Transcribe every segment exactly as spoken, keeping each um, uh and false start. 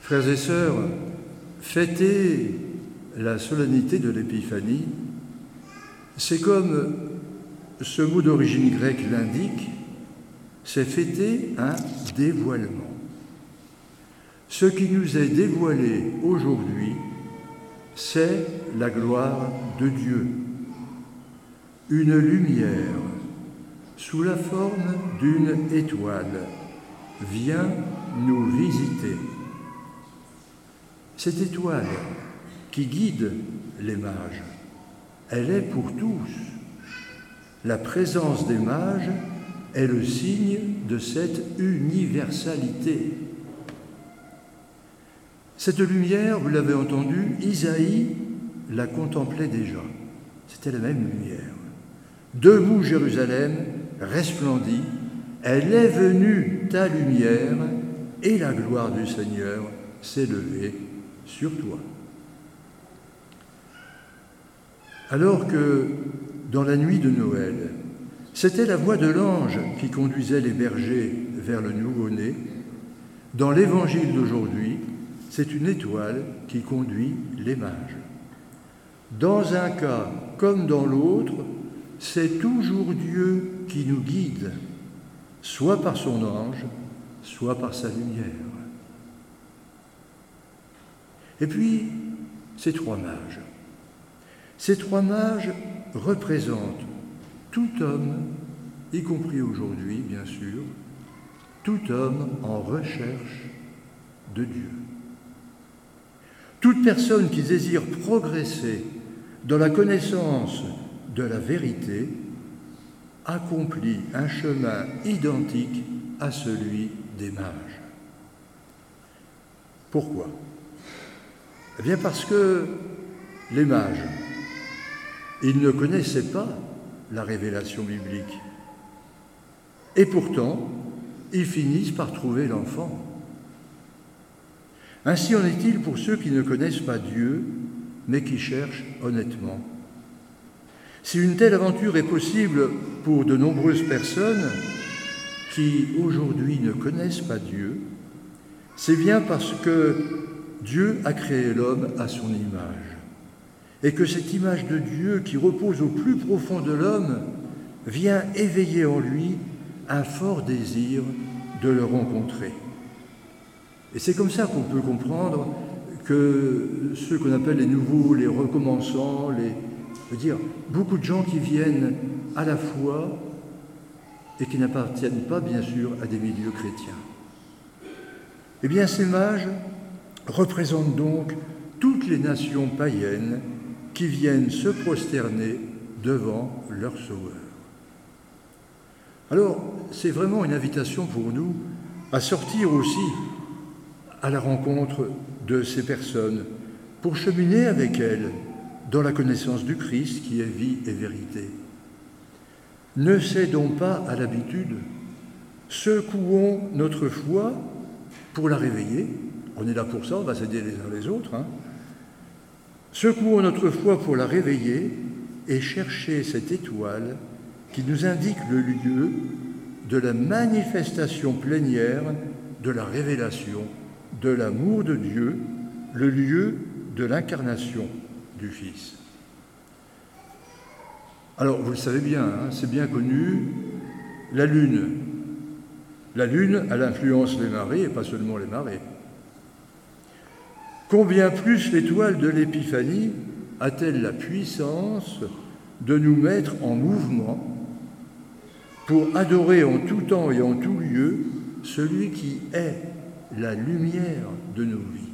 Frères et sœurs, fêter la solennité de l'Épiphanie, c'est comme ce mot d'origine grecque l'indique, c'est fêter un dévoilement. Ce qui nous est dévoilé aujourd'hui, c'est la gloire de Dieu. Une lumière sous la forme d'une étoile vient nous visiter. Cette étoile qui guide les mages, elle est pour tous. La présence des mages est le signe de cette universalité. Cette lumière, vous l'avez entendu, Isaïe la contemplait déjà. C'était la même lumière. Debout, Jérusalem, resplendit, elle est venue ta lumière, et la gloire du Seigneur s'est levée sur toi. Alors que, dans la nuit de Noël, c'était la voix de l'ange qui conduisait les bergers vers le nouveau-né, dans l'évangile d'aujourd'hui, c'est une étoile qui conduit les mages. Dans un cas comme dans l'autre, c'est toujours Dieu qui nous guide, soit par son ange, soit par sa lumière. Et puis, ces trois mages. Ces trois mages représentent tout homme, y compris aujourd'hui, bien sûr, tout homme en recherche de Dieu. Toute personne qui désire progresser dans la connaissance de la vérité accomplit un chemin identique à celui des mages. Pourquoi ? Eh bien parce que les mages, ils ne connaissaient pas la révélation biblique. Et pourtant, ils finissent par trouver l'enfant. Ainsi en est-il pour ceux qui ne connaissent pas Dieu, mais qui cherchent honnêtement. Si une telle aventure est possible pour de nombreuses personnes qui aujourd'hui ne connaissent pas Dieu, c'est bien parce que Dieu a créé l'homme à son image, et que cette image de Dieu qui repose au plus profond de l'homme vient éveiller en lui un fort désir de le rencontrer. Et c'est comme ça qu'on peut comprendre que ceux qu'on appelle les nouveaux, les recommençants, les, je veux dire, beaucoup de gens qui viennent à la foi et qui n'appartiennent pas, bien sûr, à des milieux chrétiens. Eh bien, ces mages représentent donc toutes les nations païennes qui viennent se prosterner devant leur Sauveur. Alors, c'est vraiment une invitation pour nous à sortir aussi à la rencontre de ces personnes pour cheminer avec elles dans la connaissance du Christ qui est vie et vérité. Ne cédons pas à l'habitude, secouons notre foi pour la réveiller. On est là pour ça, on va s'aider les uns les autres. Hein. Secouons notre foi pour la réveiller et chercher cette étoile qui nous indique le lieu de la manifestation plénière de la révélation de l'amour de Dieu, le lieu de l'incarnation du Fils. Alors, vous le savez bien, hein, c'est bien connu, la Lune. La Lune, elle influence les marées, et pas seulement les marées. Combien plus l'étoile de l'Épiphanie a-t-elle la puissance de nous mettre en mouvement pour adorer en tout temps et en tout lieu celui qui est la lumière de nos vies.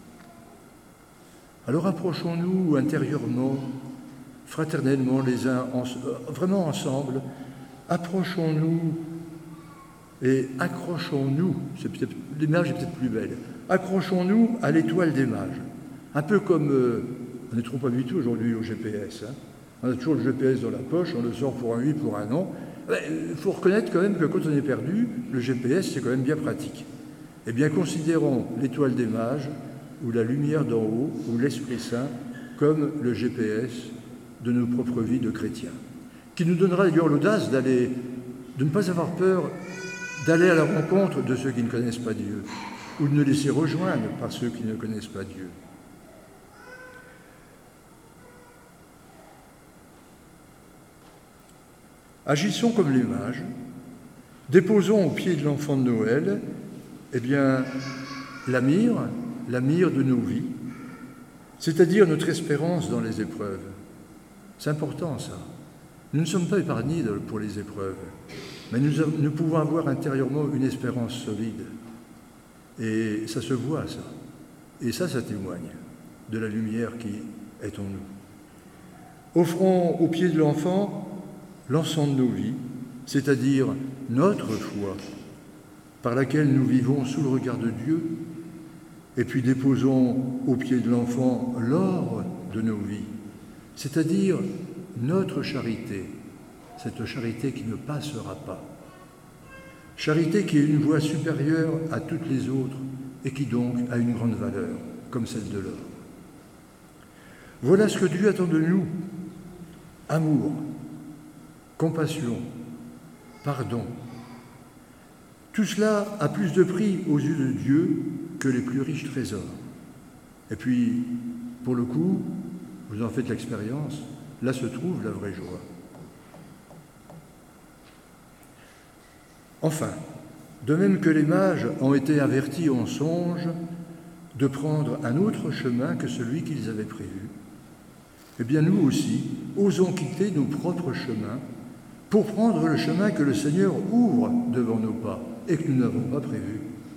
Alors approchons-nous intérieurement, fraternellement les uns, en, vraiment ensemble, approchons-nous et accrochons-nous, c'est peut-être, l'image est peut-être plus belle, accrochons-nous à l'étoile des mages. Un peu comme, euh, on est trop habitué aujourd'hui au G P S, hein. On a toujours le G P S dans la poche, on le sort pour un oui, pour un non. Il faut reconnaître quand même que quand on est perdu, le G P S c'est quand même bien pratique. Eh bien, considérons l'étoile des mages, ou la lumière d'en haut, ou l'Esprit Saint, comme le G P S de nos propres vies de chrétiens, qui nous donnera d'ailleurs l'audace d'aller, de ne pas avoir peur d'aller à la rencontre de ceux qui ne connaissent pas Dieu, ou de nous laisser rejoindre par ceux qui ne connaissent pas Dieu. Agissons comme les mages, déposons au pied de l'enfant de Noël, eh bien, la myrrhe, la myrrhe de nos vies, c'est-à-dire notre espérance dans les épreuves. C'est important, ça. Nous ne sommes pas épargnés pour les épreuves, mais nous, nous pouvons avoir intérieurement une espérance solide. Et ça se voit, ça. Et ça, ça témoigne de la lumière qui est en nous. Offrons au pied de l'enfant l'ensemble de nos vies, c'est-à-dire notre foi, par laquelle nous vivons sous le regard de Dieu, et puis déposons au pied de l'enfant l'or de nos vies, c'est-à-dire notre charité, cette charité qui ne passera pas. Charité qui est une voie supérieure à toutes les autres et qui donc a une grande valeur, comme celle de l'or. Voilà ce que Dieu attend de nous. Amour, compassion, pardon. Tout cela a plus de prix aux yeux de Dieu que les plus riches trésors. Et puis, pour le coup, vous en faites l'expérience, là se trouve la vraie joie. Enfin, de même que les mages ont été avertis en songe de prendre un autre chemin que celui qu'ils avaient prévu, eh bien nous aussi, osons quitter nos propres chemins pour prendre le chemin que le Seigneur ouvre devant nos pas et que nous n'avons pas prévu.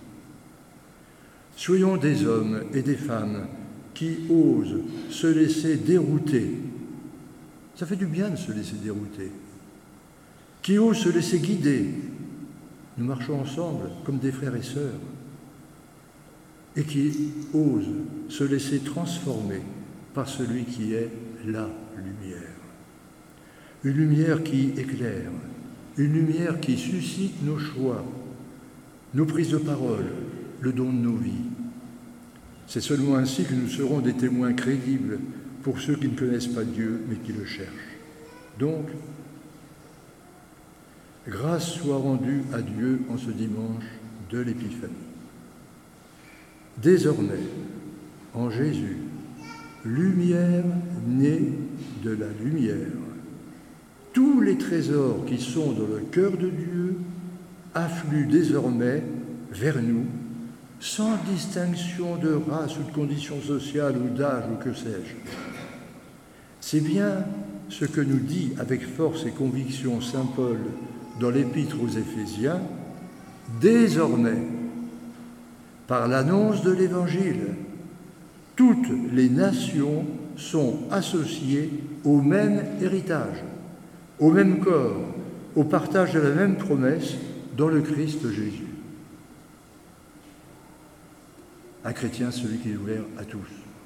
Soyons des hommes et des femmes qui osent se laisser dérouter. Ça fait du bien de se laisser dérouter. Qui osent se laisser guider. Nous marchons ensemble comme des frères et sœurs. Et qui osent se laisser transformer par celui qui est la lumière. Une lumière qui éclaire, une lumière qui suscite nos choix, nos prises de parole, le don de nos vies. C'est seulement ainsi que nous serons des témoins crédibles pour ceux qui ne connaissent pas Dieu, mais qui le cherchent. Donc, grâce soit rendue à Dieu en ce dimanche de l'Épiphanie. Désormais, en Jésus, lumière née de la lumière, tous les trésors qui sont dans le cœur de Dieu affluent désormais vers nous, sans distinction de race ou de condition sociale ou d'âge ou que sais-je. C'est bien ce que nous dit avec force et conviction saint Paul dans l'Épître aux Éphésiens, désormais, par l'annonce de l'Évangile, toutes les nations sont associées au même héritage, au même corps, au partage de la même promesse dans le Christ Jésus. Un chrétien, celui qui est ouvert à tous.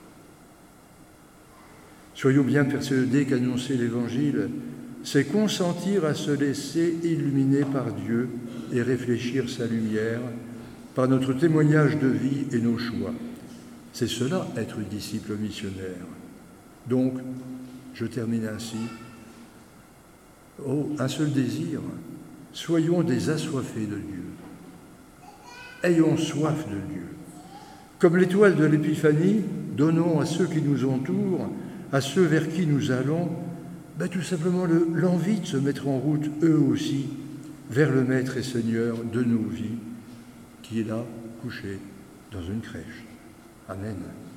Soyons bien persuadés qu'annoncer l'Évangile, c'est consentir à se laisser illuminer par Dieu et réfléchir sa lumière par notre témoignage de vie et nos choix. C'est cela, être disciple missionnaire. Donc, je termine ainsi. Oh, un seul désir, soyons des assoiffés de Dieu. Ayons soif de Dieu. Comme l'étoile de l'Épiphanie, donnons à ceux qui nous entourent, à ceux vers qui nous allons, ben, tout simplement le, l'envie de se mettre en route, eux aussi, vers le Maître et Seigneur de nos vies, qui est là, couché dans une crèche. Amen.